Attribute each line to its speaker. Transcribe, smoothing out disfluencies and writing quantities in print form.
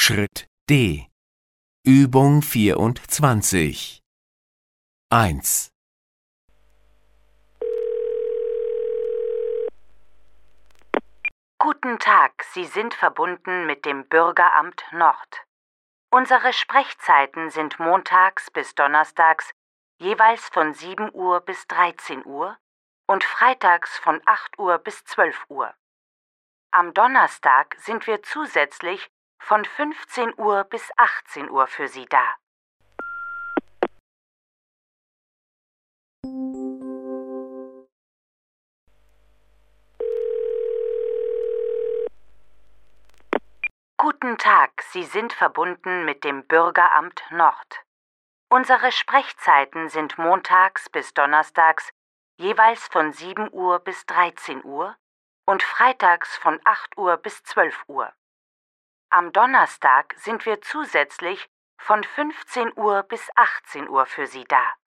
Speaker 1: Schritt D. Übung 24. 1.
Speaker 2: Guten Tag, Sie sind verbunden mit dem Bürgeramt Nord. Unsere Sprechzeiten sind montags bis donnerstags jeweils von 7 Uhr bis 13 Uhr und freitags von 8 Uhr bis 12 Uhr. Am Donnerstag sind wir zusätzlich von 15 Uhr bis 18 Uhr für Sie da. Guten Tag, Sie sind verbunden mit dem Bürgeramt Nord. Unsere Sprechzeiten sind montags bis donnerstags jeweils von 7 Uhr bis 13 Uhr und freitags von 8 Uhr bis 12 Uhr. Am Donnerstag sind wir zusätzlich von 15 Uhr bis 18 Uhr für Sie da.